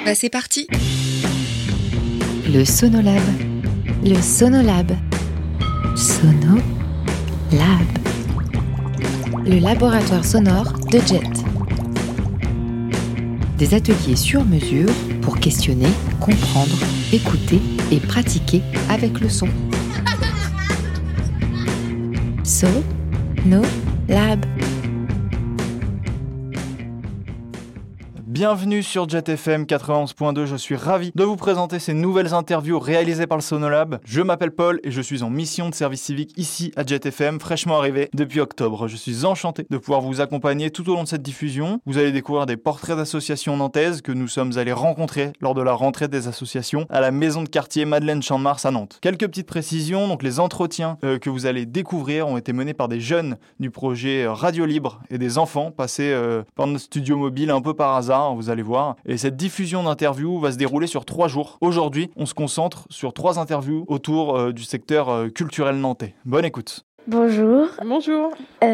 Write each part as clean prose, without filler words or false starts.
C'est parti. Le Sonolab. Le Sonolab. Sonolab. Le laboratoire sonore de Jet. Des ateliers sur mesure pour questionner, comprendre, écouter et pratiquer avec le son. Sonolab. Bienvenue sur Jet FM 91.2, je suis ravi de vous présenter ces nouvelles interviews réalisées par le Sonolab. Je m'appelle Paul et je suis en mission de service civique ici à Jet FM, fraîchement arrivé depuis octobre. Je suis enchanté de pouvoir vous accompagner tout au long de cette diffusion. Vous allez découvrir des portraits d'associations nantaises que nous sommes allés rencontrer lors de la rentrée des associations à la maison de quartier Madeleine Champ de Mars à Nantes. Quelques petites précisions, donc les entretiens que vous allez découvrir ont été menés par des jeunes du projet Radio Libre et des enfants passés par notre studio mobile un peu par hasard. Vous allez voir. Et cette diffusion d'interviews va se dérouler sur 3 jours. Aujourd'hui, on se concentre sur 3 interviews autour du secteur culturel nantais. Bonne écoute. Bonjour. Bonjour.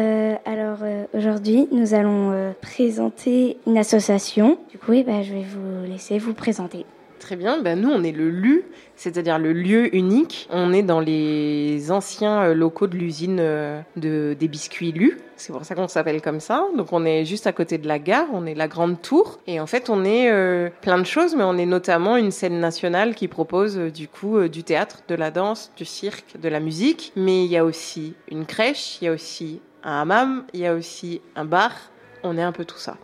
Aujourd'hui, nous allons présenter une association. Du coup, je vais vous laisser vous présenter. Très bien, nous on est le LU, c'est-à-dire le lieu unique. On est dans les anciens locaux de l'usine des biscuits LU. C'est pour ça qu'on s'appelle comme ça. Donc on est juste à côté de la gare, on est la Grande Tour. Et en fait on est plein de choses, mais on est notamment une scène nationale qui propose du théâtre, de la danse, du cirque, de la musique. Mais il y a aussi une crèche, il y a aussi un hammam, il y a aussi un bar. On est un peu tout ça.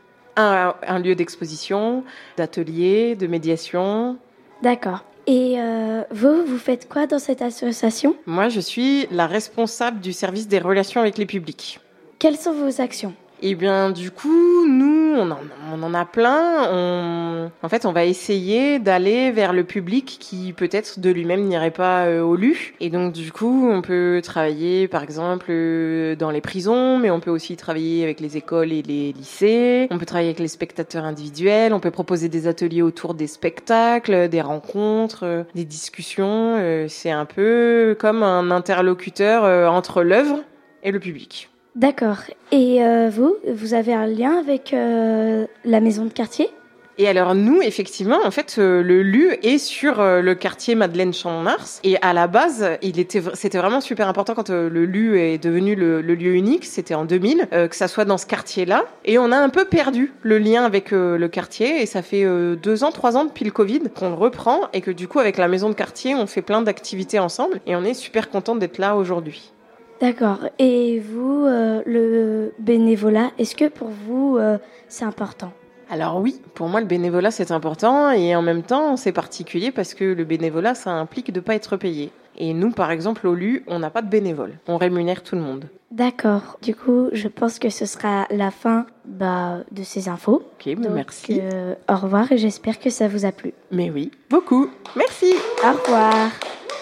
Un lieu d'exposition, d'atelier, de médiation. D'accord. Et vous faites quoi dans cette association ? Moi, je suis la responsable du service des relations avec les publics. Quelles sont vos actions ? Eh bien, du coup, nous, on en a plein. En fait, on va essayer d'aller vers le public qui, peut-être, de lui-même n'irait pas au LU. Et donc, du coup, on peut travailler, par exemple, dans les prisons, mais on peut aussi travailler avec les écoles et les lycées. On peut travailler avec les spectateurs individuels. On peut proposer des ateliers autour des spectacles, des rencontres, des discussions. C'est un peu comme un interlocuteur entre l'œuvre et le public. D'accord. Et vous avez un lien avec la maison de quartier ? Et alors nous, effectivement, en fait, le LU est sur le quartier Madeleine Champ de Mars. Et à la base, c'était vraiment super important quand le LU est devenu le lieu unique. C'était en 2000 que ça soit dans ce quartier-là. Et on a un peu perdu le lien avec le quartier. Et ça fait 3 ans depuis le Covid qu'on le reprend et que du coup, avec la maison de quartier, on fait plein d'activités ensemble. Et on est super contents d'être là aujourd'hui. D'accord. Et vous, le bénévolat, est-ce que pour vous, c'est important ? Alors oui, pour moi, le bénévolat, c'est important. Et en même temps, c'est particulier parce que le bénévolat, ça implique de ne pas être payé. Et nous, par exemple, au LU, on n'a pas de bénévoles. On rémunère tout le monde. D'accord. Du coup, je pense que ce sera la fin de ces infos. Ok, donc, merci. Au revoir et j'espère que ça vous a plu. Mais oui, beaucoup. Merci. Au revoir.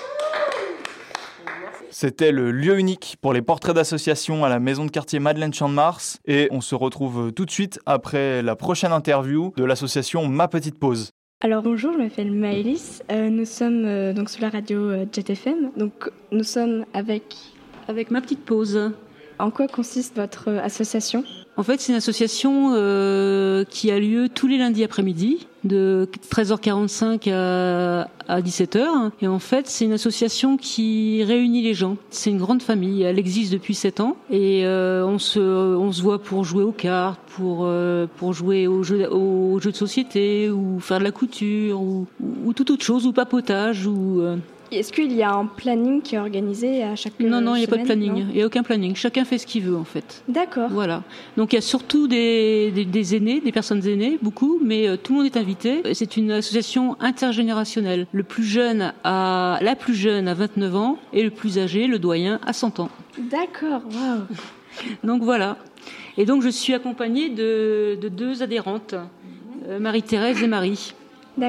C'était le lieu unique pour les portraits d'association à la maison de quartier Madeleine Champ de Mars. Et on se retrouve tout de suite après la prochaine interview de l'association Ma Petite Pause. Alors bonjour, je m'appelle Maëlys. Nous sommes donc sur la radio Jet FM. Donc nous sommes avec Ma Petite Pause. En quoi consiste votre association ? En fait, c'est une association qui a lieu tous les lundis après-midi, de 13h45 à 17h. Et en fait, c'est une association qui réunit les gens. C'est une grande famille. Elle existe depuis 7 ans. Et on se voit pour jouer aux cartes, pour jouer aux jeux de société, ou faire de la couture, ou toute autre chose, ou papotage, ou... Est-ce qu'il y a un planning qui est organisé à chaque semaine ? Non, il n'y a pas de planning. Il n'y a aucun planning. Chacun fait ce qu'il veut, en fait. D'accord. Voilà. Donc, il y a surtout des aînés, des personnes aînées, beaucoup, mais tout le monde est invité. C'est une association intergénérationnelle. La plus jeune a 29 ans et le plus âgé, le doyen, a 100 ans. D'accord, waouh. Donc, voilà. Et donc, je suis accompagnée de 2 adhérentes, Marie-Thérèse et Marie. D'accord.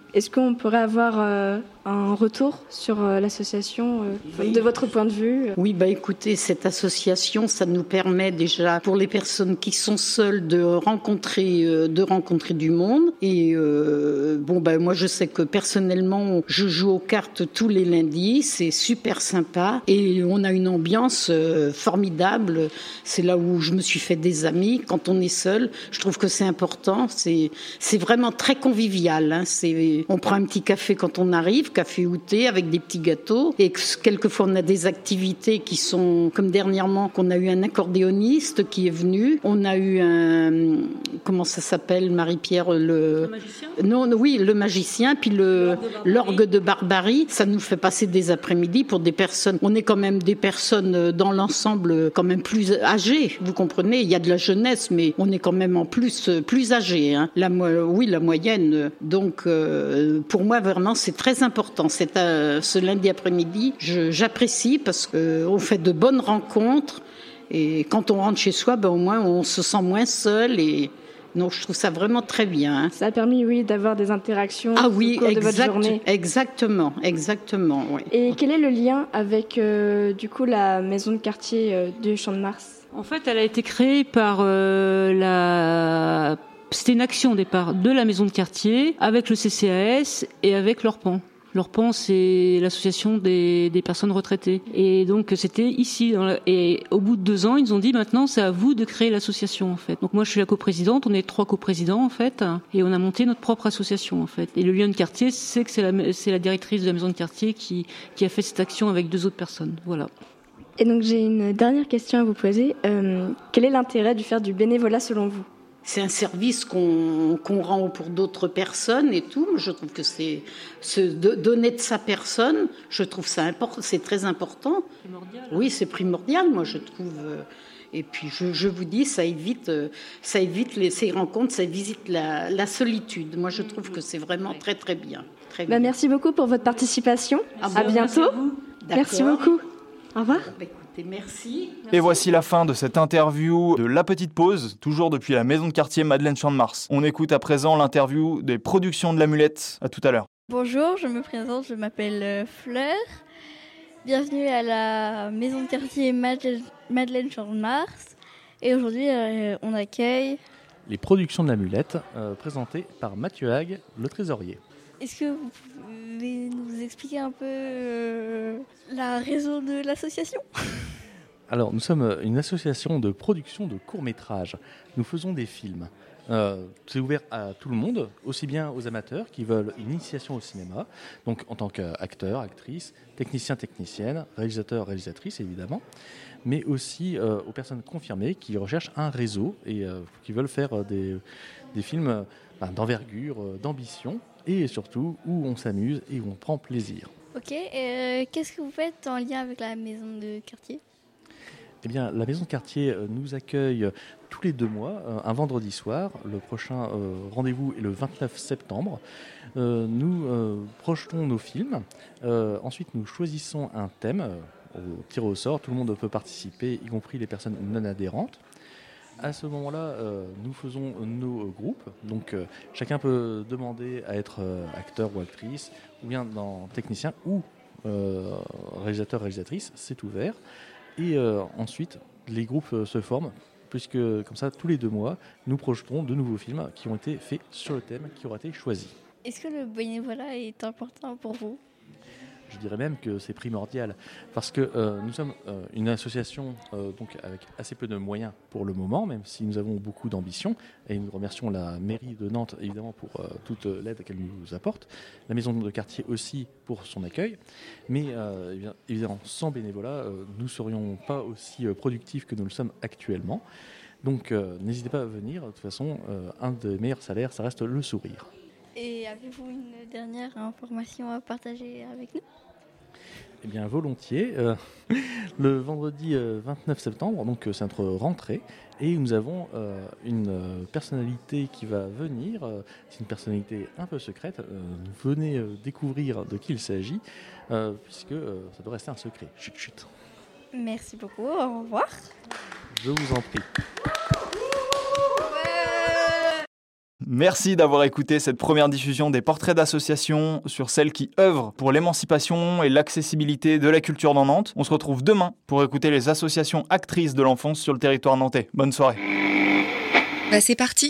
Est-ce qu'on pourrait avoir un retour sur l'association de votre point de vue? Oui, écoutez, cette association, ça nous permet déjà, pour les personnes qui sont seules, de rencontrer du monde. Et moi, je sais que personnellement, je joue aux cartes tous les lundis. C'est super sympa et on a une ambiance formidable. C'est là où je me suis fait des amis. Quand on est seul, je trouve que c'est important. C'est vraiment très convivial. Hein. On prend un petit café quand on arrive, café ou thé avec des petits gâteaux. Et quelquefois, on a des activités qui sont, comme dernièrement, qu'on a eu un accordéoniste qui est venu. On a eu comment ça s'appelle, Marie-Pierre, le magicien. Non, oui, le magicien, puis l'orgue de Barbarie. Ça nous fait passer des après-midi pour des personnes. On est quand même des personnes dans l'ensemble quand même plus âgées, vous comprenez. Il y a de la jeunesse, mais on est quand même en plus âgés. Hein. La moyenne. Donc, pour moi, vraiment, c'est très important. Ce lundi après-midi, j'apprécie parce qu'on fait de bonnes rencontres. Et quand on rentre chez soi, au moins, on se sent moins seul. Et donc, je trouve ça vraiment très bien. Hein. Ça a permis, oui, d'avoir des interactions au cours de votre journée. Exactement, oui. Et quel est le lien avec, la maison de quartier du Champ de Mars? En fait, elle a été créée par C'était une action au départ de la maison de quartier avec le CCAS et avec l'Orpan. L'Orpan, c'est l'association des personnes retraitées. Et donc, c'était ici. Et au bout de 2 ans, ils nous ont dit, maintenant, c'est à vous de créer l'association, en fait. Donc, moi, je suis la coprésidente. On est 3 coprésidents, en fait. Et on a monté notre propre association, en fait. Et le lien de quartier, c'est que c'est la directrice de la maison de quartier qui a fait cette action avec 2 autres personnes. Voilà. Et donc, j'ai une dernière question à vous poser. Quel est l'intérêt de faire du bénévolat, selon vous? C'est un service qu'on rend pour d'autres personnes et tout. Je trouve que c'est donner de sa personne. Je trouve ça important. C'est très important. Primordial. Oui, c'est primordial. Moi, je trouve. Et puis, je vous dis, ça évite ces rencontres, ça évite la solitude. Moi, je trouve que c'est vraiment très, très bien. Très bien. Merci beaucoup pour votre participation. À bientôt. Merci beaucoup. Au revoir. Merci. Et voici la fin de cette interview de La Petite Pause, toujours depuis la maison de quartier Madeleine Champ de Mars. On écoute à présent l'interview des productions de l'Amulette. À tout à l'heure. Bonjour, je me présente, je m'appelle Fleur. Bienvenue à la maison de quartier Madeleine Champ de Mars. Et aujourd'hui, on accueille les productions de l'Amulette, présentées par Mathieu Hague, le trésorier. Est-ce que vous pouvez nous expliquer un peu la raison de l'association ? Alors, nous sommes une association de production de courts-métrages. Nous faisons des films. C'est ouvert à tout le monde, aussi bien aux amateurs qui veulent une initiation au cinéma, donc en tant qu'acteur, actrice, technicien, technicienne, réalisateur, réalisatrice évidemment, mais aussi aux personnes confirmées qui recherchent un réseau et qui veulent faire des films d'envergure, d'ambition, et surtout où on s'amuse et où on prend plaisir. Ok, qu'est-ce que vous faites en lien avec la maison de quartier ? Eh bien, la maison de quartier nous accueille tous les 2 mois, un vendredi soir. Le prochain rendez-vous est le 29 septembre. Nous projetons nos films. Ensuite, nous choisissons un thème au tir au sort. Tout le monde peut participer, y compris les personnes non adhérentes. À ce moment-là, nous faisons nos groupes. Donc, chacun peut demander à être acteur ou actrice, ou bien technicien ou réalisateur, réalisatrice. C'est ouvert. Et ensuite, les groupes se forment, puisque comme ça, tous les 2 mois, nous projetons de nouveaux films qui ont été faits sur le thème qui aura été choisi. Est-ce que le bénévolat est important pour vous ? Je dirais même que c'est primordial, parce que nous sommes une association donc avec assez peu de moyens pour le moment, même si nous avons beaucoup d'ambition, et nous remercions la mairie de Nantes évidemment pour toute l'aide qu'elle nous apporte, la maison de quartier aussi pour son accueil, mais évidemment sans bénévolat, nous ne serions pas aussi productifs que nous le sommes actuellement. Donc n'hésitez pas à venir, de toute façon, un des meilleurs salaires, ça reste le sourire. Et avez-vous une dernière information à partager avec nous ? Eh bien, volontiers. Le vendredi 29 septembre, donc c'est notre rentrée, et nous avons une personnalité qui va venir. C'est une personnalité un peu secrète. Venez découvrir de qui il s'agit, puisque ça doit rester un secret. Chut, chut. Merci beaucoup. Au revoir. Je vous en prie. Merci d'avoir écouté cette première diffusion des portraits d'associations sur celles qui œuvrent pour l'émancipation et l'accessibilité de la culture dans Nantes. On se retrouve demain pour écouter les associations actrices de l'enfance sur le territoire nantais. Bonne soirée. Bah c'est parti.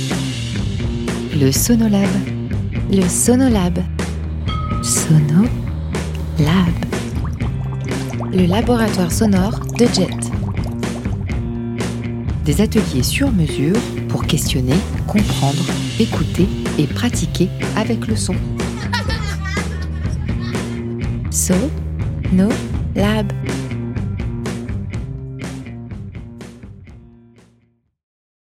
Le Sonolab. Le Sonolab. Sonolab. Le laboratoire sonore de Jet. Des ateliers sur mesure pour questionner, comprendre, écouter et pratiquer avec le son. Sonolab.